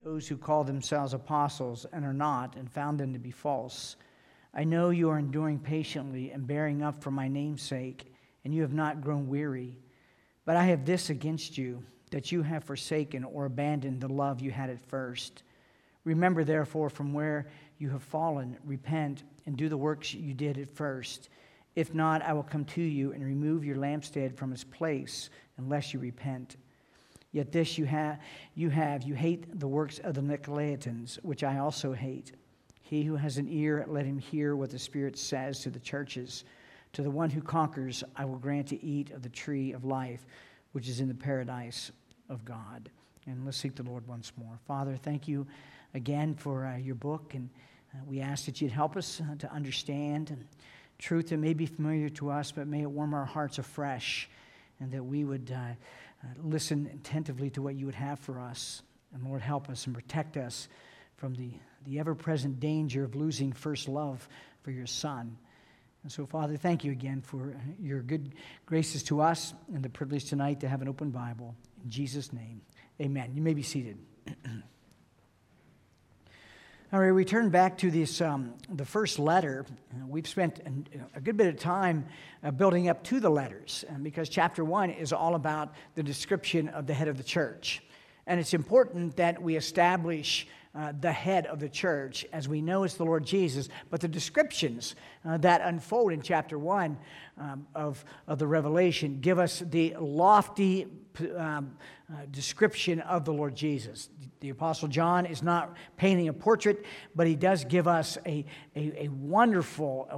those who call themselves apostles and are not, and found them to be false. I know you are enduring patiently and bearing up for my name's sake, and you have not grown weary. But I have this against you, that you have forsaken or abandoned the love you had at first. Remember, therefore, from where you have fallen, repent, and do the works you did at first. If not, I will come to you and remove your lampstand from its place, unless you repent. Yet this you hate the works of the Nicolaitans, which I also hate. He who has an ear, let him hear what the Spirit says to the churches. To the one who conquers, I will grant to eat of the tree of life, which is in the paradise of God. And let's seek the Lord once more. Father, thank you again for your book, and we ask that you'd help us to understand truth that may be familiar to us, but may it warm our hearts afresh, and that we would listen attentively to what you would have for us. And Lord, help us and protect us from the ever-present danger of losing first love for your Son. And so, Father, thank you again for your good graces to us and the privilege tonight to have an open Bible. In Jesus' name, amen. You may be seated. All right, we turn back to this, the first letter. We've spent a good bit of time building up to the letters, because chapter 1 is all about the description of the head of the church. And it's important that we establish the head of the church, as we know it's the Lord Jesus, but the descriptions that unfold in chapter 1 of the Revelation give us the lofty description of the Lord Jesus. The Apostle John is not painting a portrait, but he does give us a wonderful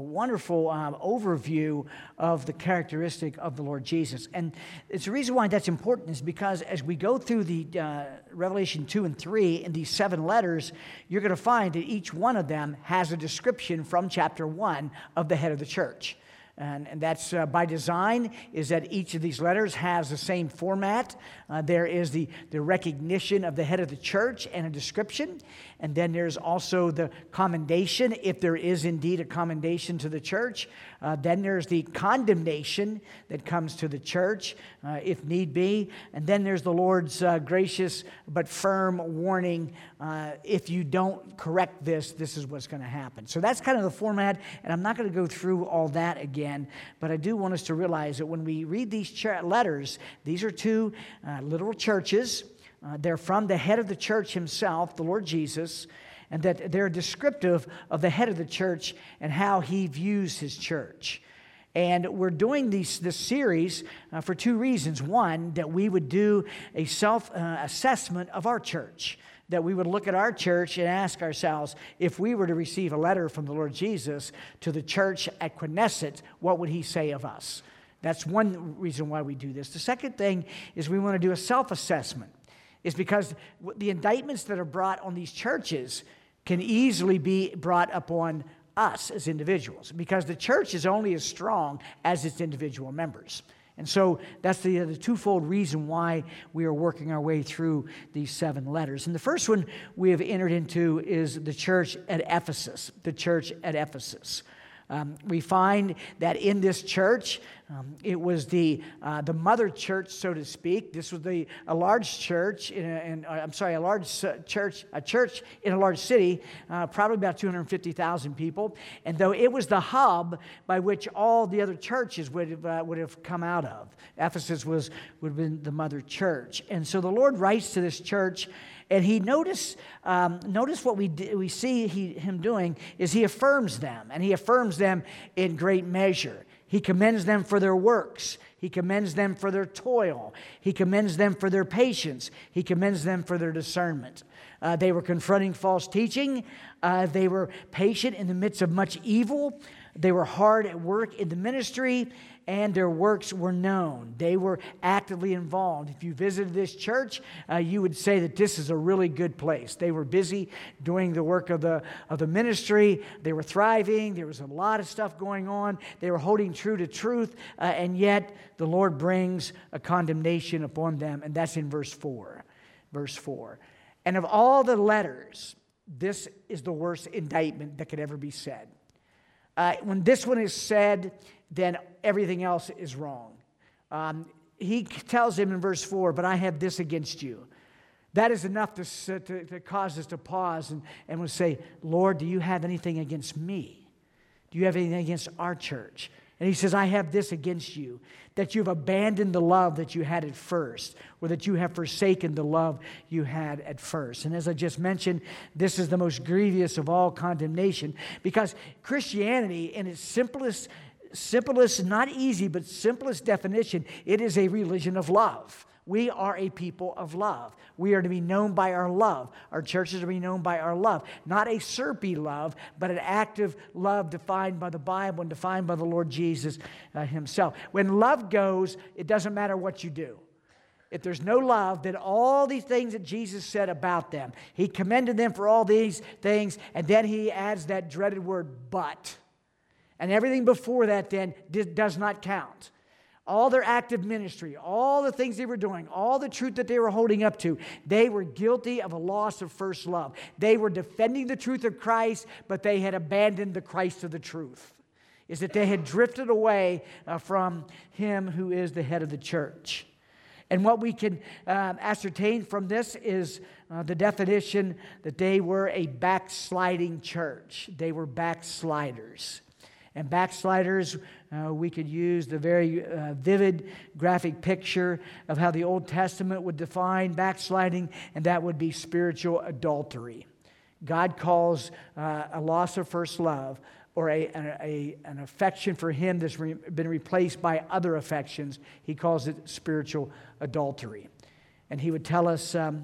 overview of the characteristic of the Lord Jesus. And it's the reason why that's important is because as we go through the Revelation 2 and 3 in these 7 letters, you're going to find that each one of them has a description from chapter 1 of the head of the church. And that's by design, is that each of these letters has the same format. There is the recognition of the head of the church and a description. And then there's also the commendation, if there is indeed a commendation to the church. Then there's the condemnation that comes to the church, if need be. And then there's the Lord's gracious but firm warning, if you don't correct this, this is what's going to happen. So that's kind of the format, and I'm not going to go through all that again, but I do want us to realize that when we read these letters, these are 2 literal churches. They're from the head of the church himself, the Lord Jesus, and that they're descriptive of the head of the church and how he views his church. And we're doing this series for 2 reasons. One, that we would do a self-assessment of our church, that we would look at our church and ask ourselves, if we were to receive a letter from the Lord Jesus to the church at Knesset, what would he say of us? That's one reason why we do this. The second thing is we want to do a self-assessment. Is because the indictments that are brought on these churches can easily be brought upon us as individuals, because the church is only as strong as its individual members. And so that's the twofold reason why we are working our way through these 7 letters. And the first one we have entered into is the church at Ephesus, the church at Ephesus. We find that in this church, it was the mother church, so to speak. This was a large church a church in a large city, probably about 250,000 people. And though it was the hub by which all the other churches would have come out of, Ephesus would have been the mother church. And so the Lord writes to this church. And he notice what we see him doing is he affirms them, and he affirms them in great measure. He commends them for their works. He commends them for their toil. He commends them for their patience. He commends them for their discernment. They were confronting false teaching. They were patient in the midst of much evil. They were hard at work in the ministry, and their works were known. They were actively involved. If you visited this church, you would say that this is a really good place. They were busy doing the work of the ministry. They were thriving. There was a lot of stuff going on. They were holding true to truth, and yet the Lord brings a condemnation upon them, and that's in verse 4. Verse 4. And of all the letters, this is the worst indictment that could ever be said. When this one is said, then everything else is wrong. He tells him in verse 4, but I have this against you, That is enough to cause us to pause and we'll say, Lord, do you have anything against me? Do you have anything against our church? And he says, I have this against you, that you've abandoned the love that you had at first, or that you have forsaken the love you had at first. And as I just mentioned, this is the most grievous of all condemnation, because Christianity, in its simplest, not easy, but simplest definition, it is a religion of love. We are a people of love. We are to be known by our love. Our churches are to be known by our love. Not a syrupy love, but an active love defined by the Bible and defined by the Lord Jesus himself. When love goes, it doesn't matter what you do. If there's no love, then all these things that Jesus said about them, he commended them for all these things, and then he adds that dreaded word, but. And everything before that then does not count. All their active ministry, all the things they were doing, all the truth that they were holding up to, they were guilty of a loss of first love. They were defending the truth of Christ, but they had abandoned the Christ of the truth. Is that they had drifted away from him who is the head of the church. And what we can ascertain from this is the definition that they were a backsliding church. They were backsliders. And backsliders, we could use the very vivid graphic picture of how the Old Testament would define backsliding, and that would be spiritual adultery. God calls a loss of first love, or an affection for him that's been replaced by other affections. He calls it spiritual adultery. And he would tell us in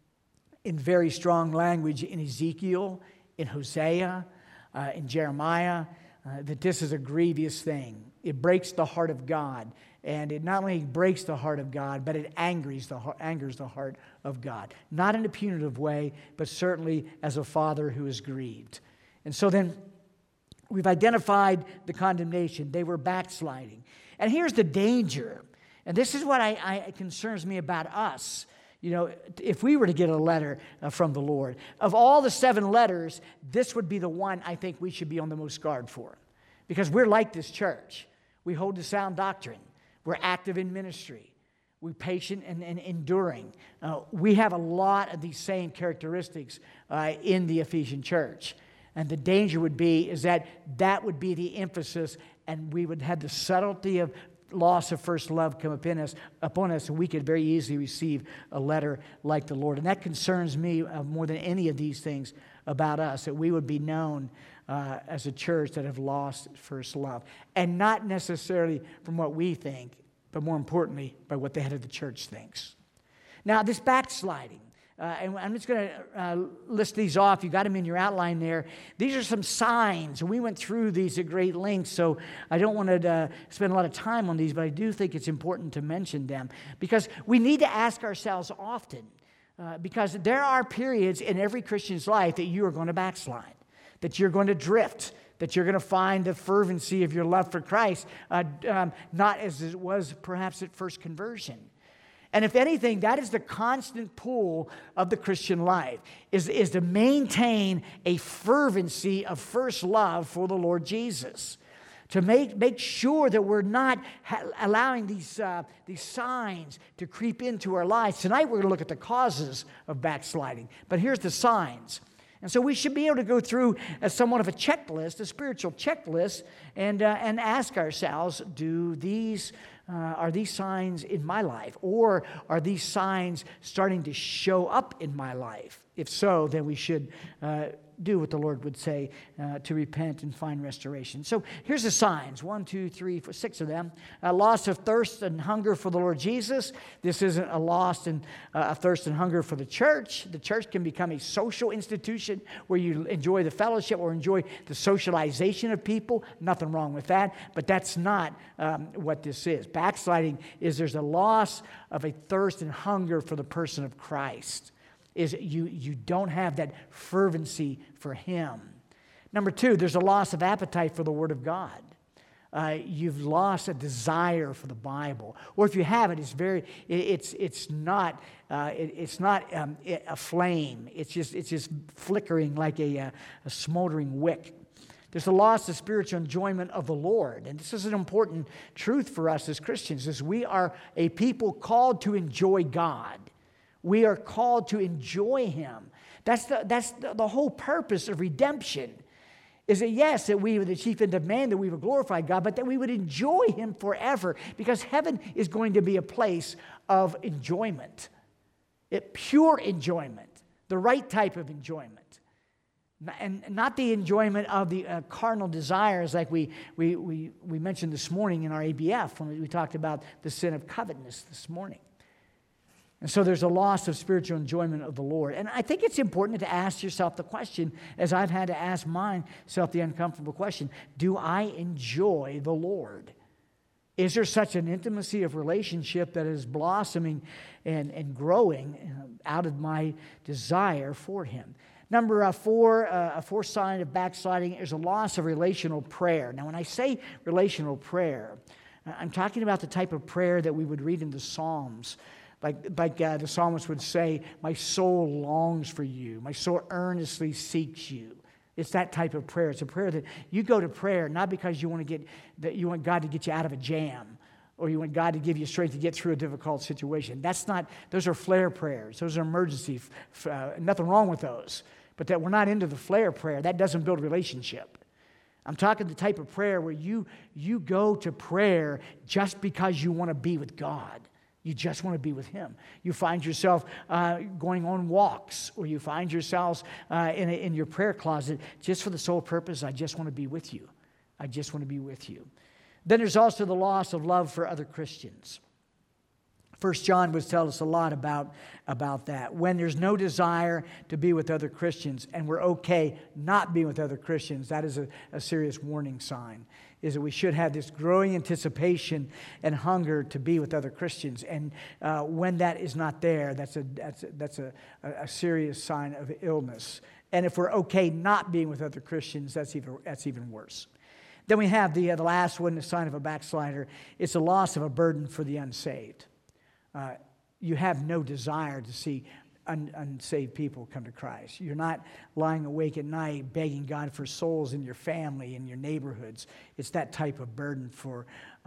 very strong language in Ezekiel, in Hosea, in Jeremiah, that this is a grievous thing. It breaks the heart of God. And it not only breaks the heart of God, but it angers the heart of God. Not in a punitive way, but certainly as a father who is grieved. And so then we've identified the condemnation. They were backsliding. And here's the danger. And this is what concerns me about us. You know, if we were to get a letter from the Lord, of all the 7 letters, this would be the one I think we should be on the most guard for. Because we're like this church. We hold to sound doctrine. We're active in ministry. We're patient and enduring. We have a lot of these same characteristics in the Ephesian church. And the danger would be is that would be the emphasis, and we would have the subtlety of loss of first love come upon us, and we could very easily receive a letter like the Lord. And that concerns me more than any of these things about us, that we would be known as a church that have lost first love. And not necessarily from what we think, but more importantly, by what the head of the church thinks. Now, this backsliding, and I'm just going to list these off. You got them in your outline there. These are some signs, and we went through these at great length, so I don't want to spend a lot of time on these, but I do think it's important to mention them, because we need to ask ourselves often, because there are periods in every Christian's life that you are going to backslide, that you're going to drift, that you're going to find the fervency of your love for Christ not as it was perhaps at first conversion. And if anything, that is the constant pull of the Christian life, is to maintain a fervency of first love for the Lord Jesus. To make sure that we're not allowing these signs to creep into our lives. Tonight we're going to look at the causes of backsliding. But here's the signs. And so we should be able to go through as somewhat of a checklist, a spiritual checklist, and ask ourselves, are these signs in my life? Or are these signs starting to show up in my life? If so, then we should do what the Lord would say, to repent and find restoration. So here's the signs. 1, 2, 3, 4, 6 of them. A loss of thirst and hunger for the Lord Jesus. This isn't a loss and a thirst and hunger for the church. The church can become a social institution where you enjoy the fellowship or enjoy the socialization of people. Nothing wrong with that, but that's not what this is. Backsliding is there's a loss of a thirst and hunger for the person of Christ. Is you don't have that fervency for Him. Number 2, there's a loss of appetite for the Word of God. You've lost a desire for the Bible, or if you have it, it's not a flame. It's just flickering like a smoldering wick. There's a loss of spiritual enjoyment of the Lord, and this is an important truth for us as Christians: is we are a people called to enjoy God. We are called to enjoy him. That's the whole purpose of redemption. Is that yes, that we, the chief end of man, that we would glorify God, but that we would enjoy him forever, because heaven is going to be a place of enjoyment. Pure enjoyment, the right type of enjoyment. And not the enjoyment of the carnal desires like we mentioned this morning in our ABF when we talked about the sin of covetousness this morning. And so there's a loss of spiritual enjoyment of the Lord. And I think it's important to ask yourself the question, as I've had to ask myself the uncomfortable question, do I enjoy the Lord? Is there such an intimacy of relationship that is blossoming and growing out of my desire for him? Number 4, a fourth sign of backsliding is a loss of relational prayer. Now, when I say relational prayer, I'm talking about the type of prayer that we would read in the Psalms. Like the psalmist would say, my soul longs for you. My soul earnestly seeks you. It's that type of prayer. It's a prayer that you go to prayer not because you want God to get you out of a jam, or you want God to give you strength to get through a difficult situation. Those are flare prayers. Those are emergency. Nothing wrong with those. But that we're not into the flare prayer. That doesn't build relationship. I'm talking the type of prayer where you go to prayer just because you want to be with God. You just want to be with him. You find yourself going on walks, or you find yourselves in your prayer closet just for the sole purpose, I just want to be with you. I just want to be with you. Then there's also the loss of love for other Christians. 1 John would tell us a lot about that. When there's no desire to be with other Christians, and we're okay not being with other Christians, that is a serious warning sign, is that we should have this growing anticipation and hunger to be with other Christians. And when that is not there, that's a serious sign of illness. And if we're okay not being with other Christians, that's even worse. Then we have the last one, the sign of a backslider. It's a loss of a burden for the unsaved. You have no desire to see unsaved people come to Christ. You're not lying awake at night begging God for souls in your family, in your neighborhoods. It's that type of burden for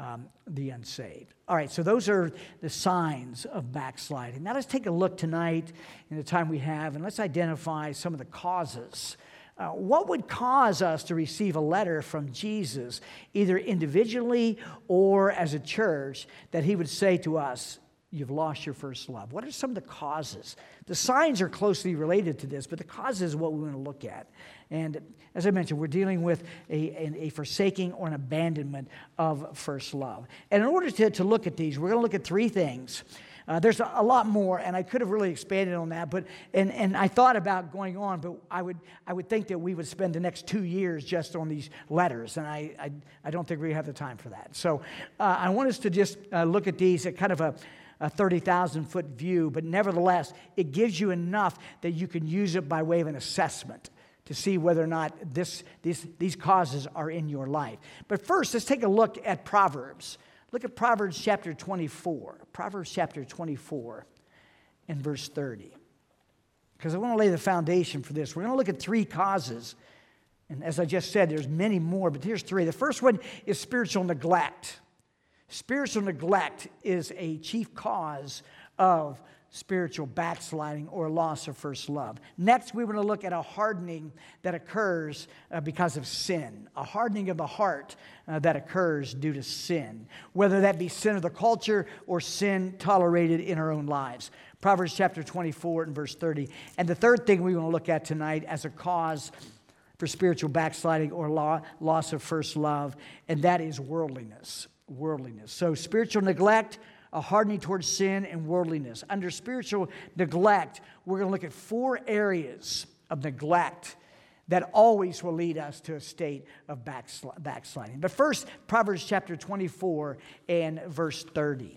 the unsaved. All right, so those are the signs of backsliding. Now let's take a look tonight in the time we have, and let's identify some of the causes. What would cause us to receive a letter from Jesus, either individually or as a church, that he would say to us, you've lost your first love? What are some of the causes? The signs are closely related to this, but the causes is what we want to look at. And as I mentioned, we're dealing with a forsaking or an abandonment of first love. And in order to look at these, we're going to look at 3 things. There's a lot more, and I could have really expanded on that, but and I thought about going on, but I would think that we would spend the next 2 years just on these letters, and I don't think we have the time for that. So I want us to just look at these at kind of a 30,000-foot view, but nevertheless, it gives you enough that you can use it by way of an assessment to see whether or not these causes are in your life. But first, let's take a look at Proverbs. Look at Proverbs chapter 24. Proverbs chapter 24 and verse 30. Because I want to lay the foundation for this. We're going to look at 3 causes. And as I just said, there's many more, but here's 3. The first one is spiritual neglect. Spiritual neglect is a chief cause of spiritual backsliding or loss of first love. Next, we want to look at a hardening that occurs because of sin, a hardening of the heart that occurs due to sin, whether that be sin of the culture or sin tolerated in our own lives. Proverbs chapter 24 and verse 30. And the third thing we want to look at tonight as a cause for spiritual backsliding or loss of first love, and that is worldliness. Worldliness. So spiritual neglect, a hardening towards sin, and worldliness. Under spiritual neglect, we're going to look at 4 areas of neglect that always will lead us to a state of backsliding. But first, Proverbs chapter 24 and verse 30.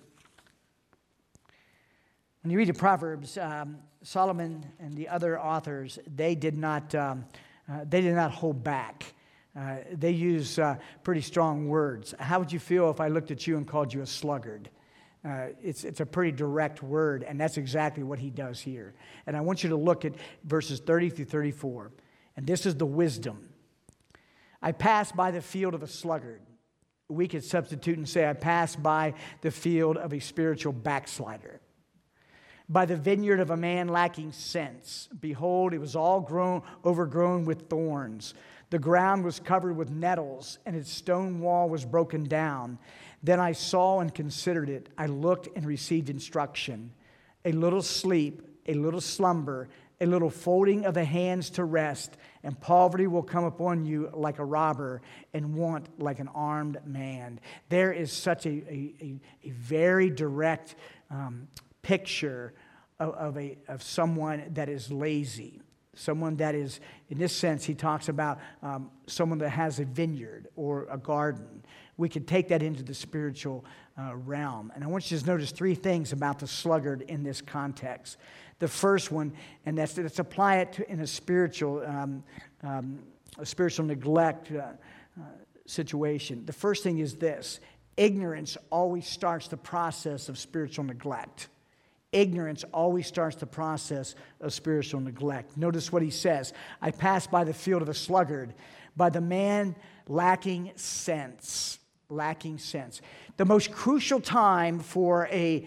When you read the Proverbs, Solomon and the other authors, they did not hold back. They use pretty strong words. How would you feel if I looked at you and called you a sluggard? It's a pretty direct word, and that's exactly what he does here. And I want you to look at verses 30 through 34. And this is the wisdom. I passed by the field of a sluggard. We could substitute and say, I passed by the field of a spiritual backslider. by the vineyard of a man lacking sense. Behold, it was all overgrown with thorns. The ground was covered with nettles, and its stone wall was broken down. Then I saw and considered it. I looked and received instruction. A little sleep, a little slumber, a little folding of the hands to rest, and poverty will come upon you like a robber, and want like an armed man. There is such a very direct picture of someone that is lazy. Someone that is, in this sense, he talks about someone that has a vineyard or a garden. We could take that into the spiritual realm. And I want you to notice three things about the sluggard in this context. The first one, and let's apply it in a spiritual neglect situation. The first thing is this: ignorance always starts the process of spiritual neglect. Ignorance always starts the process of spiritual neglect. Notice what he says. I passed by the field of a sluggard, by the man lacking sense. Lacking sense. The most crucial time for a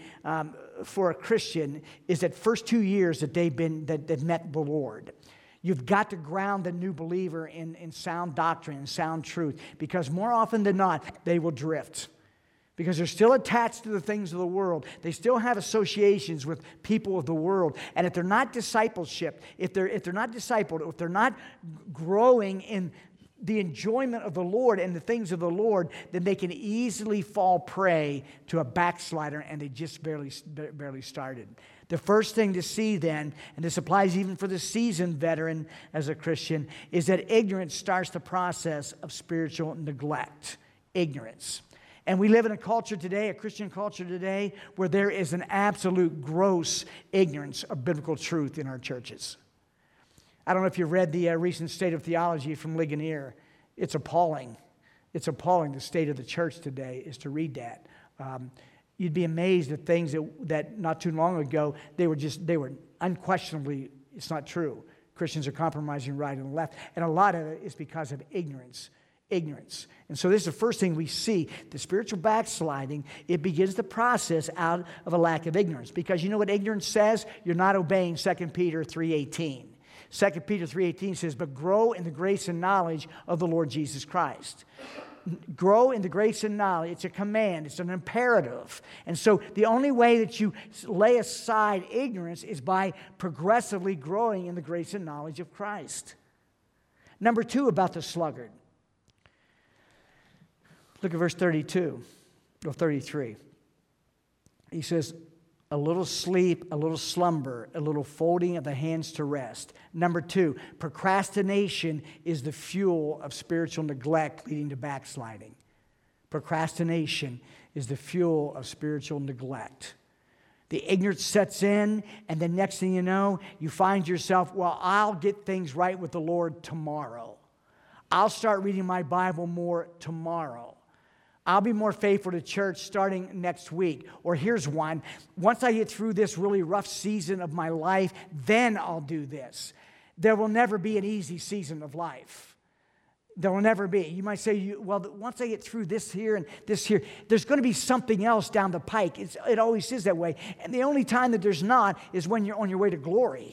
Christian is that first 2 years that they've met the Lord. You've got to ground the new believer in sound doctrine and sound truth, because more often than not, they will drift. Because they're still attached to the things of the world. They still have associations with people of the world. And if they're not discipleship, if they're not discipled, if they're not growing in the enjoyment of the Lord and the things of the Lord, then they can easily fall prey to a backslider, and they just barely started. The first thing to see then, and this applies even for the seasoned veteran as a Christian, is that ignorance starts the process of spiritual neglect. Ignorance. And we live in a culture today, a Christian culture today, where there is an absolute gross ignorance of biblical truth in our churches. I don't know if you've read the recent State of Theology from Ligonier. It's appalling. It's appalling, the state of the church today, is to read that. You'd be amazed at things that not too long ago, they were unquestionably, it's not true. Christians are compromising right and left. And a lot of it is because of ignorance. Ignorance. And so this is the first thing we see. The spiritual backsliding, it begins the process out of a lack of ignorance. Because you know what ignorance says? You're not obeying 2 Peter 3:18. 2 Peter 3:18 says, but grow in the grace and knowledge of the Lord Jesus Christ. Grow in the grace and knowledge. It's a command. It's an imperative. And so the only way that you lay aside ignorance is by progressively growing in the grace and knowledge of Christ. Number two, about the sluggard. Look at verse 32 or 33. He says, a little sleep, a little slumber, a little folding of the hands to rest. Number two, procrastination is the fuel of spiritual neglect leading to backsliding. Procrastination is the fuel of spiritual neglect. The ignorance sets in, and the next thing you know, you find yourself, well, I'll get things right with the Lord tomorrow. I'll start reading my Bible more tomorrow. I'll be more faithful to church starting next week. Or here's one. Once I get through this really rough season of my life, then I'll do this. There will never be an easy season of life. There will never be. You might say, well, once I get through this here and this here, there's going to be something else down the pike. It always is that way. And the only time that there's not is when you're on your way to glory.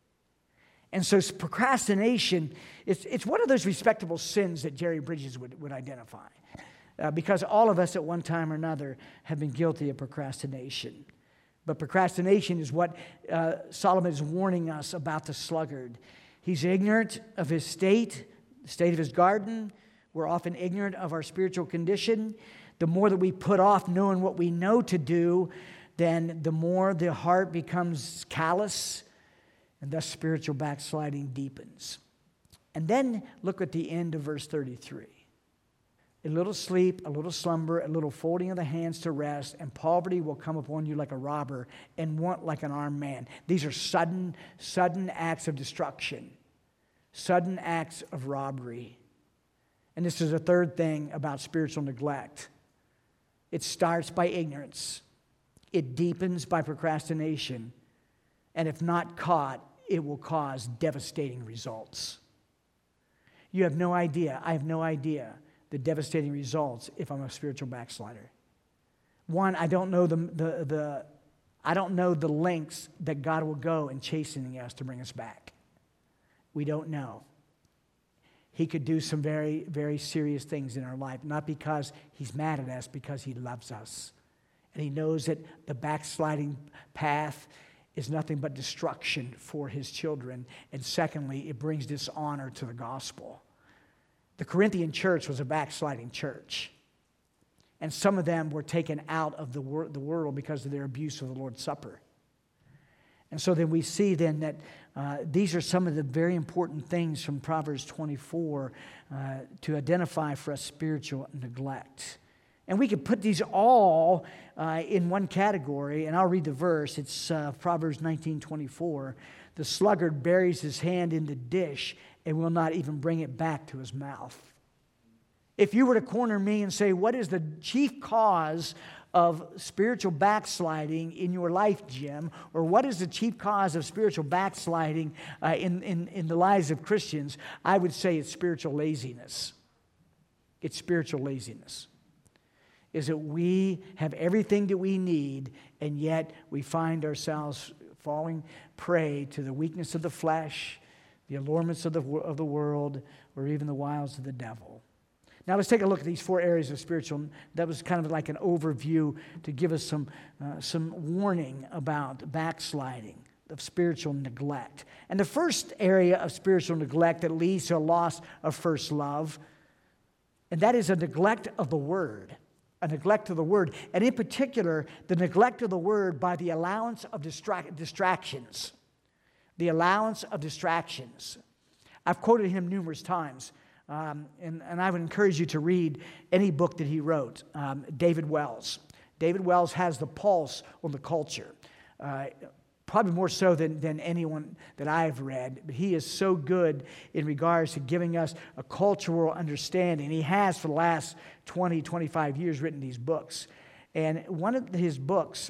And so procrastination, it's one of those respectable sins that Jerry Bridges would identify. Because all of us at one time or another have been guilty of procrastination. But procrastination is what Solomon is warning us about the sluggard. He's ignorant of his state, the state of his garden. We're often ignorant of our spiritual condition. The more that we put off knowing what we know to do, then the more the heart becomes callous, and thus spiritual backsliding deepens. And then look at the end of verse 33. A little sleep, a little slumber, a little folding of the hands to rest, and poverty will come upon you like a robber, and want like an armed man. These are sudden acts of destruction, sudden acts of robbery. And this is a third thing about spiritual neglect. It starts by ignorance. It deepens by procrastination. And if not caught, it will cause devastating results. You have no idea, I have no idea, the devastating results if I'm a spiritual backslider. One, I don't know I don't know the lengths that God will go in chastening us to bring us back. We don't know. He could do some very, very serious things in our life, not because he's mad at us, because he loves us. And he knows that the backsliding path is nothing but destruction for his children. And secondly, it brings dishonor to the gospel. The Corinthian church was a backsliding church. And some of them were taken out of the world because of their abuse of the Lord's Supper. And so then we see then that these are some of the very important things from Proverbs 24 to identify for us spiritual neglect. And we could put these all in one category, and I'll read the verse. It's Proverbs 19:24. The sluggard buries his hand in the dish and will not even bring it back to his mouth. If you were to corner me and say, what is the chief cause of spiritual backsliding in your life, Jim? Or what is the chief cause of spiritual backsliding in the lives of Christians? I would say it's spiritual laziness. It's spiritual laziness. Is that we have everything that we need, and yet we find ourselves falling prey to the weakness of the flesh, the allurements of the world, or even the wiles of the devil. Now let's take a look at these 4 areas of spiritual. That was kind of like an overview to give us some warning about backsliding, of spiritual neglect. And the first area of spiritual neglect that leads to a loss of first love, and that is a neglect of the Word. A neglect of the Word. And in particular, the neglect of the Word by the allowance of distractions. The allowance of distractions. I've quoted him numerous times. And I would encourage you to read any book that he wrote. David Wells. David Wells has the pulse on the culture. Probably more so than anyone that I've read. But he is so good in regards to giving us a cultural understanding. He has for the last 20, 25 years written these books. And one of his books,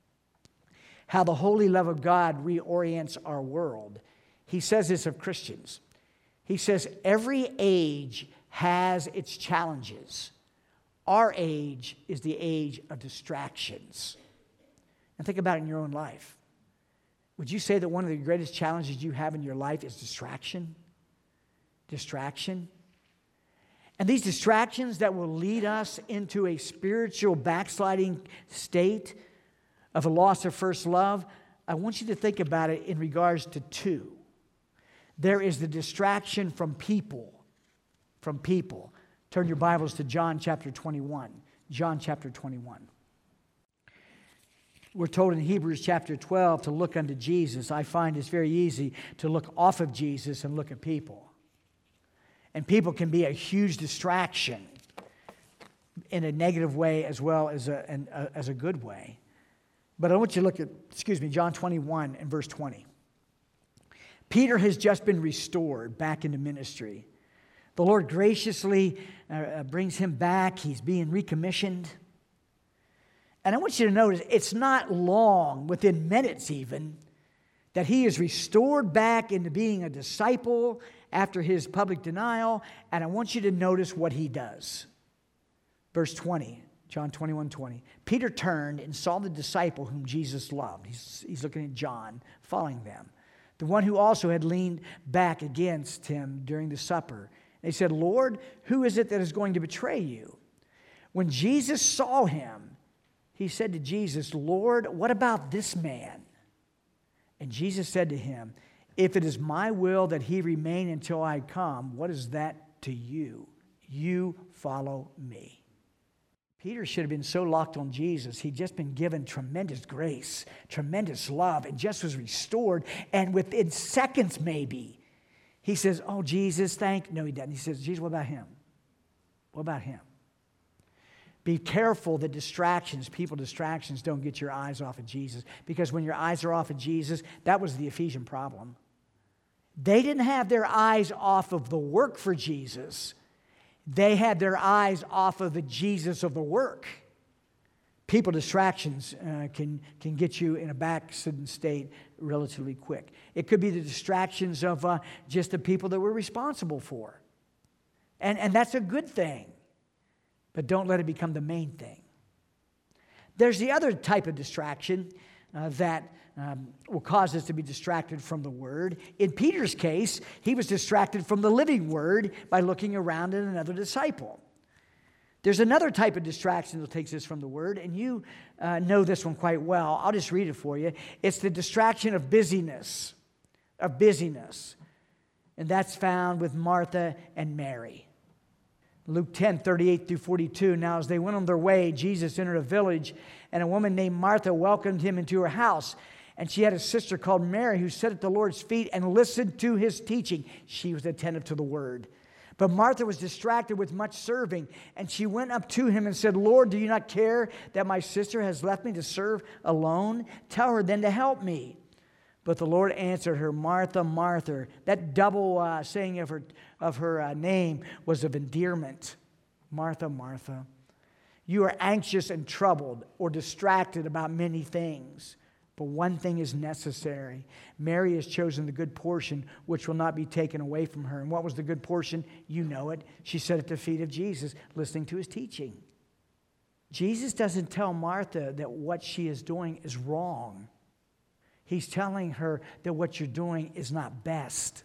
How the Holy Love of God Reorients Our World, he says this of Christians. He says, every age has its challenges. Our age is the age of distractions. And think about it in your own life. Would you say that one of the greatest challenges you have in your life is distraction? Distraction? And these distractions that will lead us into a spiritual backsliding state of a loss of first love, I want you to think about it in regards to 2. There is the distraction from people. From people. Turn your Bibles to John chapter 21. John chapter 21. We're told in Hebrews chapter 12 to look unto Jesus. I find it's very easy to look off of Jesus and look at people. And people can be a huge distraction in a negative way as well as a good way. But I want you to look at, John 21 and verse 20. Peter has just been restored back into ministry. The Lord graciously brings him back. He's being recommissioned. And I want you to notice, it's not long, within minutes even, that he is restored back into being a disciple after his public denial. And I want you to notice what he does. Verse 20, John 21:20. Peter turned and saw the disciple whom Jesus loved. He's looking at John, following them. The one who also had leaned back against him during the supper. And he said, Lord, who is it that is going to betray you? When Jesus saw him, he said to Jesus, Lord, what about this man? And Jesus said to him, if it is my will that he remain until I come, what is that to you? You follow me. Peter should have been so locked on Jesus. He'd just been given tremendous grace, tremendous love, and just was restored. And within seconds maybe, he says, oh, Jesus, No, he doesn't. He says, Jesus, what about him? What about him? Be careful that distractions don't get your eyes off of Jesus. Because when your eyes are off of Jesus, that was the Ephesian problem. They didn't have their eyes off of the work for Jesus. They had their eyes off of the Jesus of the work. People distractions can get you in a backslidden state relatively quick. It could be the distractions of just the people that we're responsible for. And that's a good thing. But don't let it become the main thing. There's the other type of distraction that will cause us to be distracted from the Word. In Peter's case, he was distracted from the living Word by looking around at another disciple. There's another type of distraction that takes us from the Word, and you know this one quite well. I'll just read it for you. It's the distraction of busyness, and that's found with Martha and Mary. Luke 10, 38 through 42. Now, as they went on their way, Jesus entered a village, and a woman named Martha welcomed him into her house. And she had a sister called Mary who sat at the Lord's feet and listened to his teaching. She was attentive to the word. But Martha was distracted with much serving, and she went up to him and said, Lord, do you not care that my sister has left me to serve alone? Tell her then to help me. But the Lord answered her, Martha, Martha. That double saying of her name was of endearment. Martha, Martha. You are anxious and troubled or distracted about many things, but one thing is necessary. Mary has chosen the good portion, which will not be taken away from her. And what was the good portion? You know it. She sat at the feet of Jesus, listening to his teaching. Jesus doesn't tell Martha that what she is doing is wrong. He's telling her that what you're doing is not best.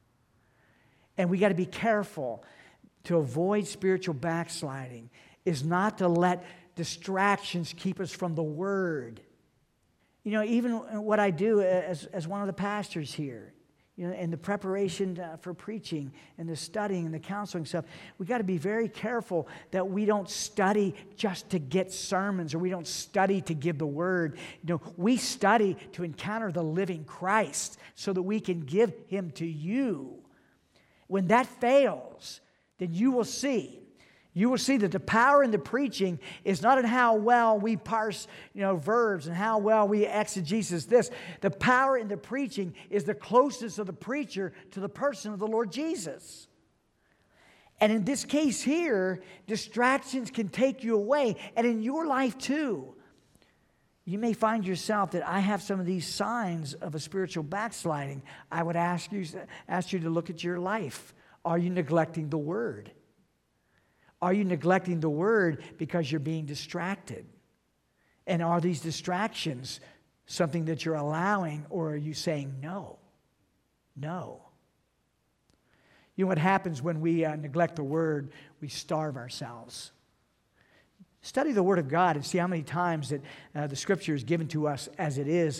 And we got to be careful to avoid spiritual backsliding, is not to let distractions keep us from the Word. You know, even what I do as one of the pastors here, you know, in the preparation for preaching and the studying and the counseling stuff, we got to be very careful that we don't study just to get sermons, or we don't study to give the word. You know, we study to encounter the living Christ so that we can give him to you. When that fails, then you will see that the power in the preaching is not in how well we parse, verbs and how well we exegesis this. The power in the preaching is the closeness of the preacher to the person of the Lord Jesus. And in this case here, distractions can take you away. And in your life too, you may find yourself that I have some of these signs of a spiritual backsliding. I would ask you to look at your life. Are you neglecting the Word? Are you neglecting the Word because you're being distracted? And are these distractions something that you're allowing, or are you saying no? No. You know what happens when we neglect the Word? We starve ourselves. Study the Word of God and see how many times that the Scripture is given to us as it is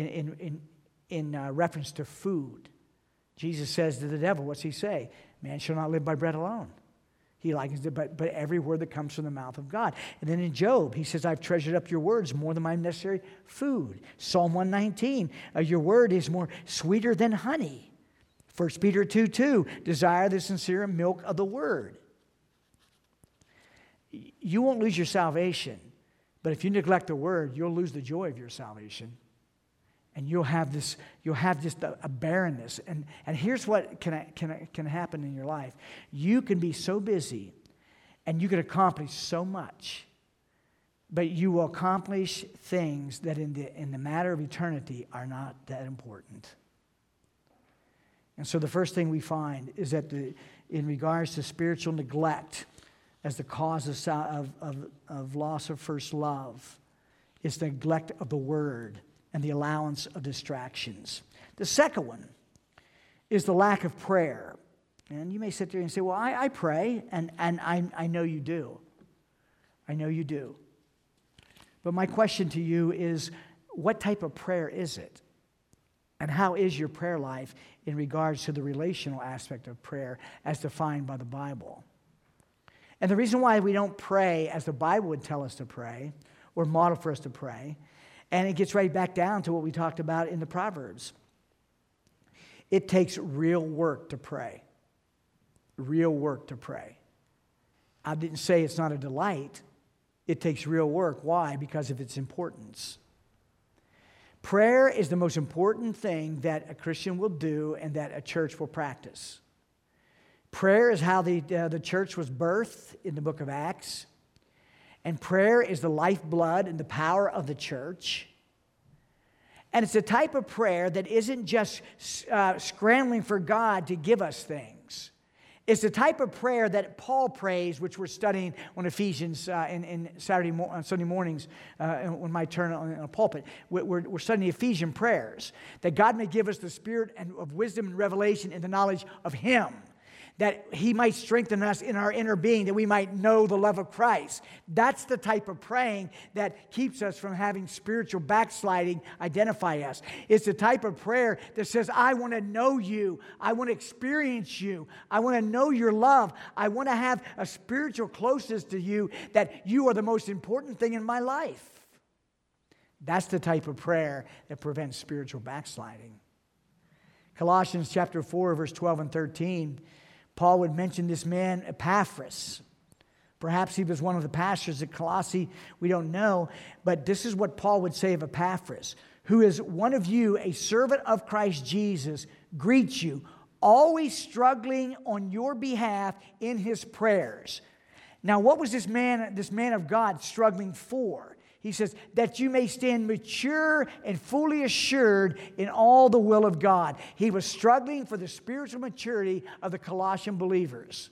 in reference to food. Jesus says to the devil, what's he say? Man shall not live by bread alone. He likens it, but every word that comes from the mouth of God. And then in Job, he says, I've treasured up your words more than my necessary food. Psalm 119, your word is more sweeter than honey. 1 Peter 2:2, desire the sincere milk of the word. You won't lose your salvation, but if you neglect the word, you'll lose the joy of your salvation. And you'll have just a barrenness. And here's what can happen in your life. You can be so busy and you can accomplish so much, but you will accomplish things that in the matter of eternity are not that important. And so the first thing we find is that in regards to spiritual neglect as the cause of loss of first love, is the neglect of the Word and the allowance of distractions. The second one is the lack of prayer. And you may sit there and say, well, I pray, and I know you do. I know you do. But my question to you is, what type of prayer is it? And how is your prayer life in regards to the relational aspect of prayer as defined by the Bible? And the reason why we don't pray as the Bible would tell us to pray, or model for us to pray, and it gets right back down to what we talked about in the Proverbs. It takes real work to pray. Real work to pray. I didn't say it's not a delight. It takes real work. Why? Because of its importance. Prayer is the most important thing that a Christian will do and that a church will practice. Prayer is how the church was birthed in the book of Acts. And prayer is the lifeblood and the power of the church. And it's a type of prayer that isn't just scrambling for God to give us things. It's the type of prayer that Paul prays, which we're studying on Ephesians in Sunday mornings when my turn on a pulpit. We're studying the Ephesian prayers, that God may give us the spirit of wisdom and revelation in the knowledge of Him, that He might strengthen us in our inner being, that we might know the love of Christ. That's the type of praying that keeps us from having spiritual backsliding identify us. It's the type of prayer that says, I want to know you. I want to experience you. I want to know your love. I want to have a spiritual closeness to you, that you are the most important thing in my life. That's the type of prayer that prevents spiritual backsliding. Colossians chapter 4, verse 12 and 13, Paul would mention this man, Epaphras. Perhaps he was one of the pastors at Colossae. We don't know. But this is what Paul would say of Epaphras, who is one of you, a servant of Christ Jesus, greets you, always struggling on your behalf in his prayers. Now, what was this man of God struggling for? He says, that you may stand mature and fully assured in all the will of God. He was struggling for the spiritual maturity of the Colossian believers.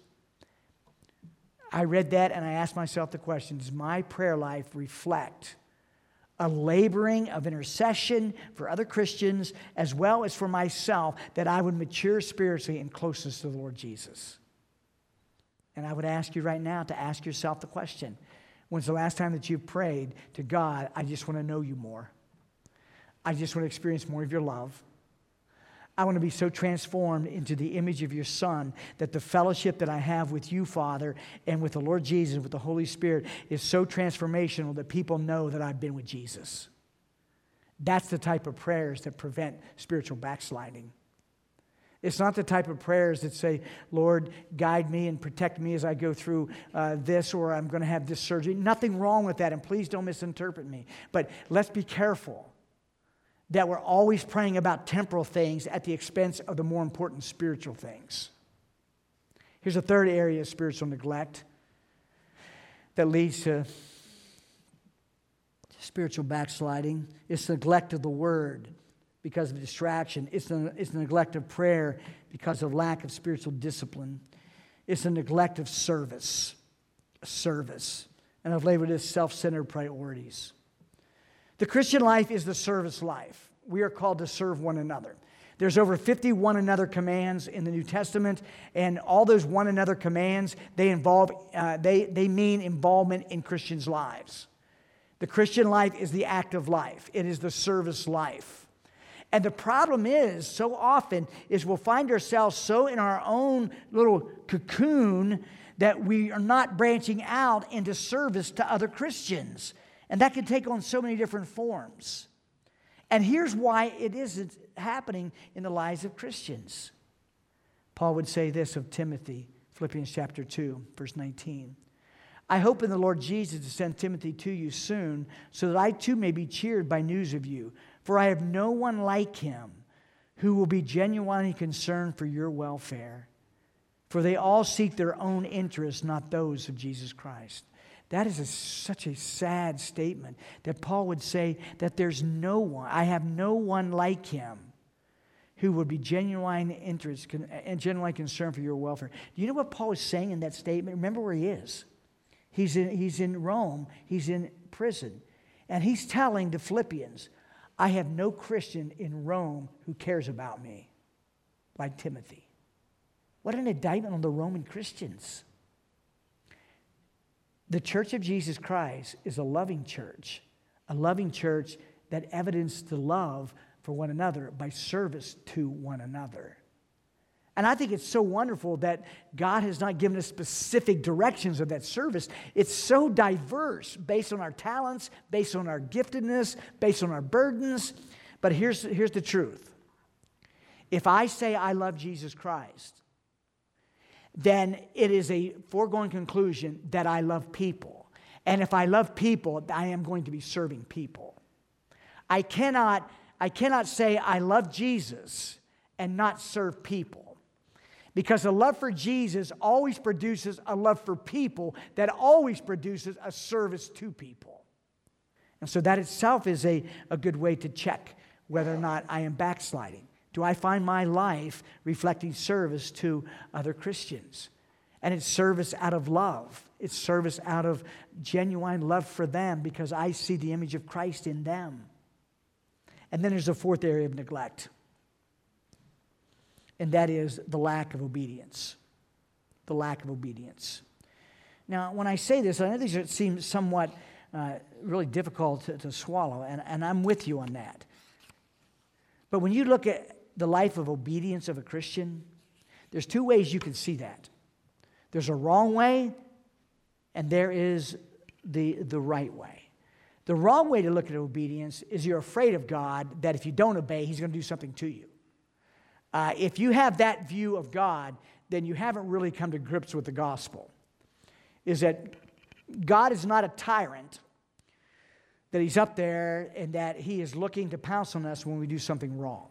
I read that and I asked myself the question, does my prayer life reflect a laboring of intercession for other Christians as well as for myself, that I would mature spiritually in closeness to the Lord Jesus? And I would ask you right now to ask yourself the question, when's the last time that you've prayed to God, I just want to know you more. I just want to experience more of your love. I want to be so transformed into the image of your Son that the fellowship that I have with you, Father, and with the Lord Jesus, with the Holy Spirit, is so transformational that people know that I've been with Jesus. That's the type of prayers that prevent spiritual backsliding. It's not the type of prayers that say, Lord, guide me and protect me as I go through this, or I'm going to have this surgery. Nothing wrong with that, and please don't misinterpret me. But let's be careful that we're always praying about temporal things at the expense of the more important spiritual things. Here's a third area of spiritual neglect that leads to spiritual backsliding. It's neglect of the Word because of distraction. It's the neglect of prayer because of lack of spiritual discipline. It's the neglect of service. And I've labeled it as self-centered priorities. The Christian life is the service life. We are called to serve one another. There's over 50 one another commands in the New Testament, and all those one another commands, they mean involvement in Christians' lives. The Christian life is the active life. It is the service life. And the problem is, so often, is we'll find ourselves so in our own little cocoon that we are not branching out into service to other Christians. And that can take on so many different forms. And here's why it isn't happening in the lives of Christians. Paul would say this of Timothy, Philippians chapter 2, verse 19. I hope in the Lord Jesus to send Timothy to you soon, so that I too may be cheered by news of you. For I have no one like him who will be genuinely concerned for your welfare. For they all seek their own interests, not those of Jesus Christ. That is such a sad statement that Paul would say that there's no one, I have no one like him who would be genuine interest and genuinely concerned for your welfare. Do you know what Paul is saying in that statement? Remember where he is. He's in Rome. He's in prison. And he's telling the Philippians, I have no Christian in Rome who cares about me like Timothy. What an indictment on the Roman Christians. The Church of Jesus Christ is a loving church that evidenced the love for one another by service to one another. And I think it's so wonderful that God has not given us specific directions of that service. It's so diverse based on our talents, based on our giftedness, based on our burdens. But here's the truth. If I say I love Jesus Christ, then it is a foregone conclusion that I love people. And if I love people, I am going to be serving people. I cannot say I love Jesus and not serve people. Because a love for Jesus always produces a love for people that always produces a service to people. And so that itself is a good way to check whether or not I am backsliding. Do I find my life reflecting service to other Christians? And it's service out of love. It's service out of genuine love for them because I see the image of Christ in them. And then there's a fourth area of neglect. And that is the lack of obedience. The lack of obedience. Now, when I say this, I know these seem somewhat really difficult to swallow, and I'm with you on that. But when you look at the life of obedience of a Christian, there's two ways you can see that. There's a wrong way, and there is the right way. The wrong way to look at obedience is you're afraid of God, that if you don't obey, He's going to do something to you. If you have that view of God, then you haven't really come to grips with the gospel. Is that God is not a tyrant, that He's up there and that He is looking to pounce on us when we do something wrong.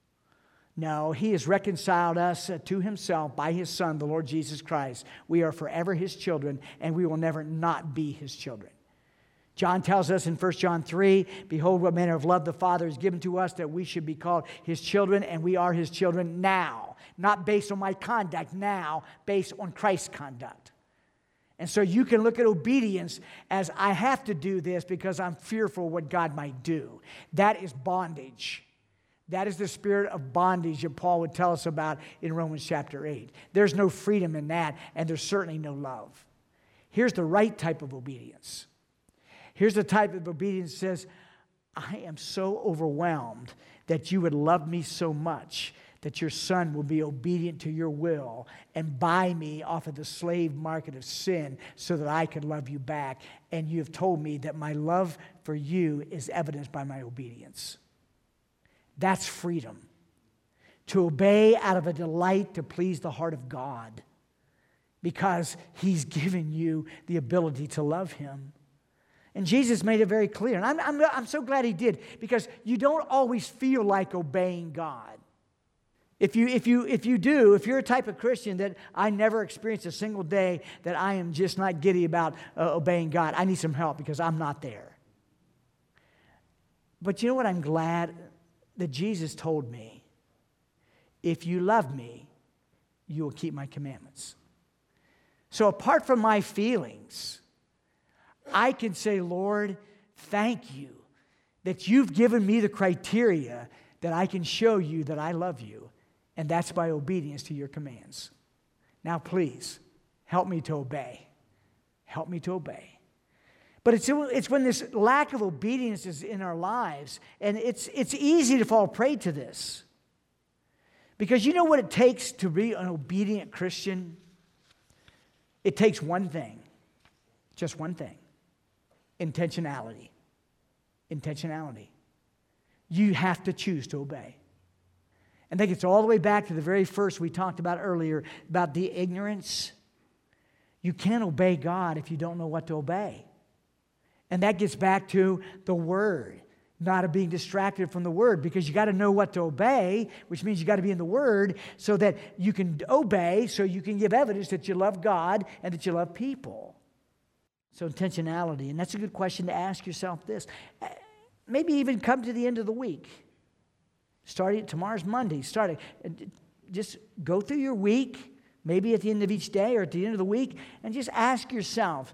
No, He has reconciled us to Himself by His Son, the Lord Jesus Christ. We are forever His children, and we will never not be His children. John tells us in 1 John 3, behold, what manner of love the Father has given to us that we should be called His children, and we are His children now. Not based on my conduct now, based on Christ's conduct. And so you can look at obedience as I have to do this because I'm fearful what God might do. That is bondage. That is the spirit of bondage that Paul would tell us about in Romans chapter 8. There's no freedom in that, and there's certainly no love. Here's the right type of obedience. Here's the type of obedience that says, I am so overwhelmed that you would love me so much that your Son will be obedient to your will and buy me off of the slave market of sin so that I could love you back. And you have told me that my love for you is evidenced by my obedience. That's freedom. To obey out of a delight to please the heart of God because He's given you the ability to love Him. And Jesus made it very clear. And I'm so glad He did because you don't always feel like obeying God. If you do, if you're a type of Christian that I never experienced a single day that I am just not giddy about obeying God, I need some help because I'm not there. But you know what? I'm glad that Jesus told me, if you love me, you will keep my commandments. So apart from my feelings, I can say, Lord, thank you that you've given me the criteria that I can show you that I love you. And that's by obedience to your commands. Now, please, help me to obey. Help me to obey. But it's when this lack of obedience is in our lives, and it's easy to fall prey to this. Because you know what it takes to be an obedient Christian? It takes one thing. Just one thing. Intentionality. Intentionality. You have to choose to obey. And that gets all the way back to the very first we talked about earlier, about the ignorance. You can't obey God if you don't know what to obey. And that gets back to the Word, not being distracted from the Word, because you got to know what to obey, which means you got to be in the Word so that you can obey, so you can give evidence that you love God and that you love people. So intentionality, and that's a good question to ask yourself this. Maybe even come to the end of the week. Tomorrow's Monday. Just go through your week, maybe at the end of each day or at the end of the week, and just ask yourself,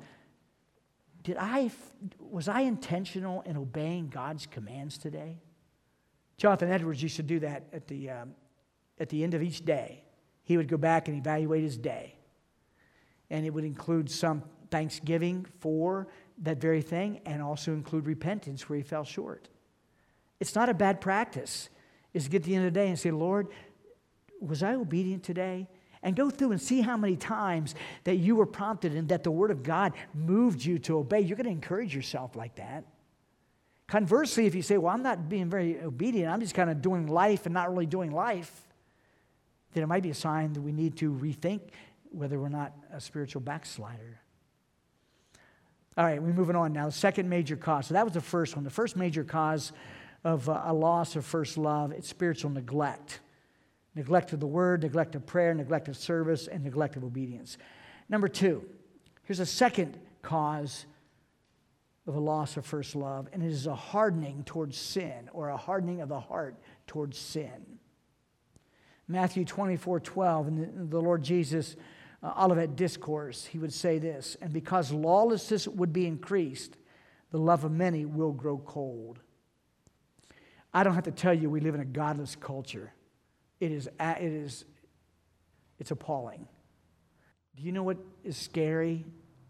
was I intentional in obeying God's commands today? Jonathan Edwards used to do that at the end of each day. He would go back and evaluate his day. And it would include some thanksgiving for that very thing and also include repentance where he fell short. It's not a bad practice. Is to get to the end of the day and say, Lord, was I obedient today? And go through and see how many times that you were prompted and that the Word of God moved you to obey. You're going to encourage yourself like that. Conversely, if you say, well, I'm not being very obedient, I'm just kind of doing life and not really doing life, then it might be a sign that we need to rethink whether we're not a spiritual backslider. All right, we're moving on now. The second major cause. So that was the first one. The first major cause of a loss of first love, it's spiritual neglect. Neglect of the Word, neglect of prayer, neglect of service, and neglect of obedience. Number two, here's a second cause of a loss of first love, and it is a hardening towards sin, or a hardening of the heart towards sin. Matthew 24:12, and the Lord Jesus Olivet Discourse, he would say this, and because lawlessness would be increased, the love of many will grow cold. I don't have to tell you we live in a godless culture. It's appalling. Do you know what is scary?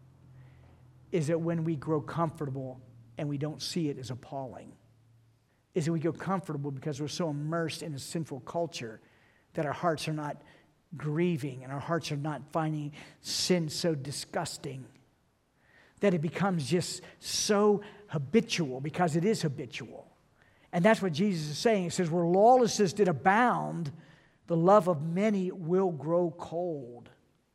Is that when we grow comfortable and we don't see it as appalling. Is that we go comfortable because we're so immersed in a sinful culture that our hearts are not grieving and our hearts are not finding sin so disgusting that it becomes just so habitual, because it is habitual. And that's what Jesus is saying. He says, where lawlessness did abound, the love of many will grow cold.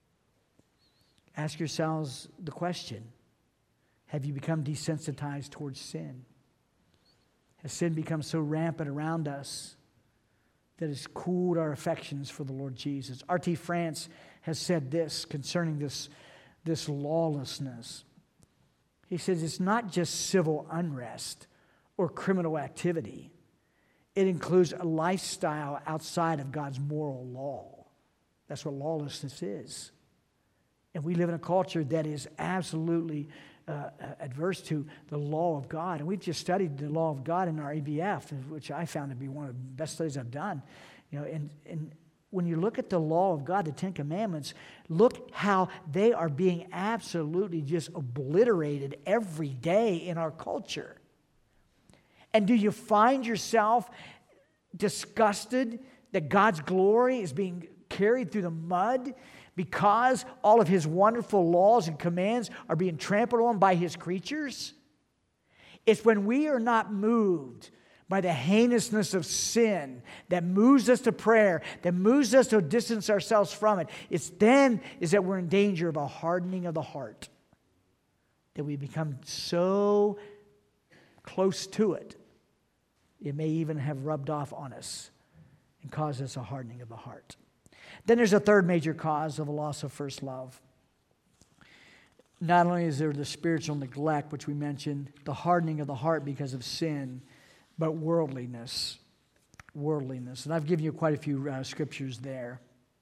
Ask yourselves the question, have you become desensitized towards sin? Has sin become so rampant around us that it's cooled our affections for the Lord Jesus? R.T. France has said this concerning this lawlessness. He says it's not just civil unrest or criminal activity. It includes a lifestyle outside of God's moral law. That's what lawlessness is. And we live in a culture that is absolutely adverse to the law of God. And we've just studied the law of God in our ABF, which I found to be one of the best studies I've done. You know, and when you look at the law of God, the Ten Commandments, look how they are being absolutely just obliterated every day in our culture. And do you find yourself disgusted that God's glory is being carried through the mud because all of His wonderful laws and commands are being trampled on by His creatures? It's when we are not moved by the heinousness of sin that moves us to prayer, that moves us to distance ourselves from it. It's then is that we're in danger of a hardening of the heart, that we become so close to it, it may even have rubbed off on us and caused us a hardening of the heart. Then there's a third major cause of a loss of first love. Not only is there the spiritual neglect, which we mentioned, the hardening of the heart because of sin, but worldliness. Worldliness. And I've given you quite a few scriptures there.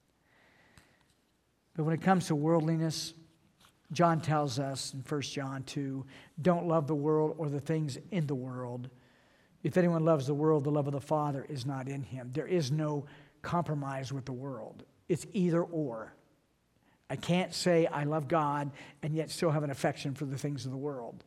But when it comes to worldliness, John tells us in 1 John 2, don't love the world or the things in the world. If anyone loves the world, the love of the Father is not in him. There is no compromise with the world. It's either or. I can't say I love God and yet still have an affection for the things of the world.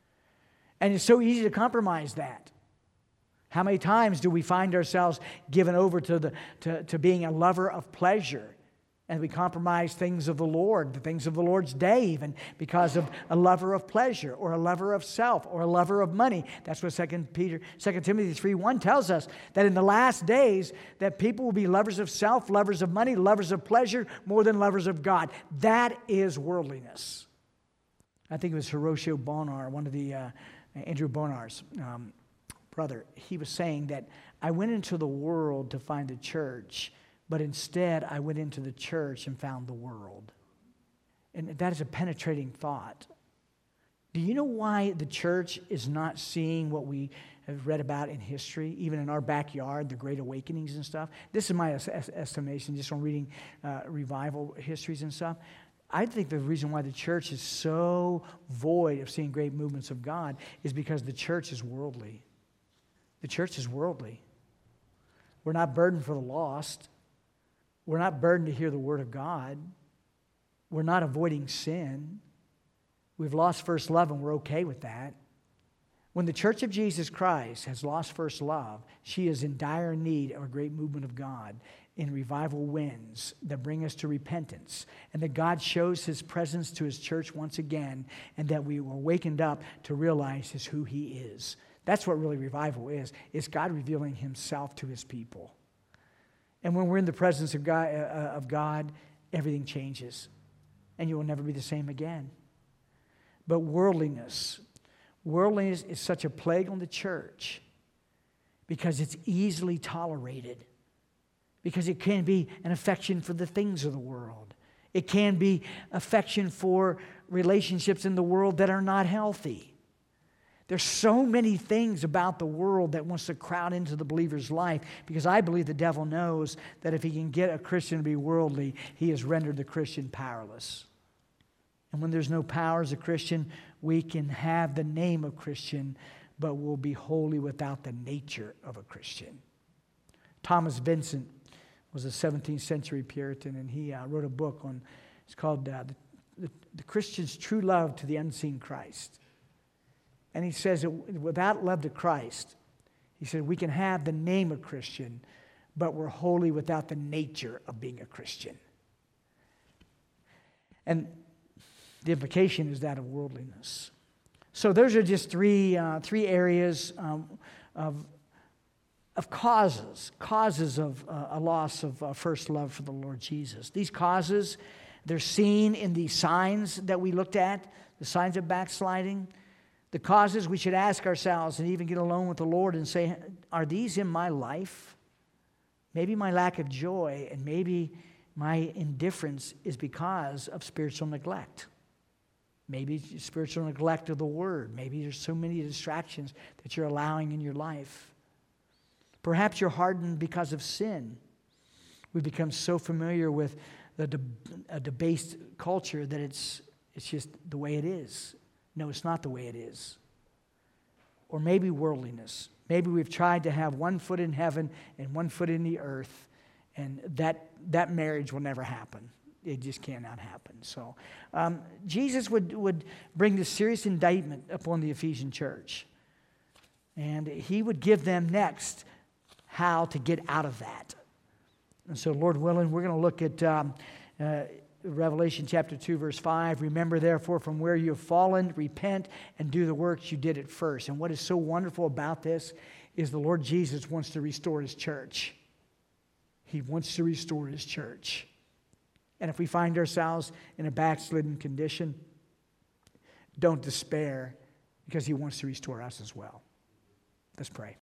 And it's so easy to compromise that. How many times do we find ourselves given over to being a lover of pleasure? And we compromise things of the Lord, the things of the Lord's day, even because of a lover of pleasure or a lover of self or a lover of money. That's what 2 Timothy 3:1 tells us, that in the last days that people will be lovers of self, lovers of money, lovers of pleasure, more than lovers of God. That is worldliness. I think it was Horatio Bonar, one of the Andrew Bonar's brother. He was saying that I went into the world to find the church, but instead, I went into the church and found the world. And that is a penetrating thought. Do you know why the church is not seeing what we have read about in history, even in our backyard, the Great Awakenings and stuff? This is my estimation, just from reading revival histories and stuff. I think the reason why the church is so void of seeing great movements of God is because the church is worldly. The church is worldly. We're not burdened for the lost. We're not burdened to hear the Word of God. We're not avoiding sin. We've lost first love, and we're okay with that. When the Church of Jesus Christ has lost first love, she is in dire need of a great movement of God in revival winds that bring us to repentance, and that God shows His presence to His church once again, and that we were wakened up to realize who He is. That's what really revival is. It's God revealing Himself to His people. And when we're in the presence of God, everything changes. And you will never be the same again. But worldliness is such a plague on the church because it's easily tolerated. Because it can be an affection for the things of the world. It can be affection for relationships in the world that are not healthy. There's so many things about the world that wants to crowd into the believer's life, because I believe the devil knows that if he can get a Christian to be worldly, he has rendered the Christian powerless. And when there's no power as a Christian, we can have the name of Christian, but we'll be wholly without the nature of a Christian. Thomas Vincent was a 17th century Puritan, and he wrote a book on, it's called The Christian's True Love to the Unseen Christ. And he says that without love to Christ, he said, we can have the name of Christian, but we're wholly without the nature of being a Christian. And the implication is that of worldliness. So those are just three areas of causes of a loss of first love for the Lord Jesus. These causes, they're seen in the signs that we looked at, the signs of backsliding. The causes we should ask ourselves and even get alone with the Lord and say, are these in my life? Maybe my lack of joy and maybe my indifference is because of spiritual neglect. Maybe it's spiritual neglect of the Word. Maybe there's so many distractions that you're allowing in your life. Perhaps you're hardened because of sin. We've become so familiar with a debased culture that it's just the way it is. No, it's not the way it is. Or maybe worldliness. Maybe we've tried to have one foot in heaven and one foot in the earth, and that marriage will never happen. It just cannot happen. So Jesus would bring this serious indictment upon the Ephesian church. And he would give them next how to get out of that. And so, Lord willing, we're going to look at Revelation chapter 2, verse 5. Remember, therefore, from where you have fallen, repent and do the works you did at first. And what is so wonderful about this is the Lord Jesus wants to restore his church. He wants to restore his church. And if we find ourselves in a backslidden condition, don't despair, because he wants to restore us as well. Let's pray.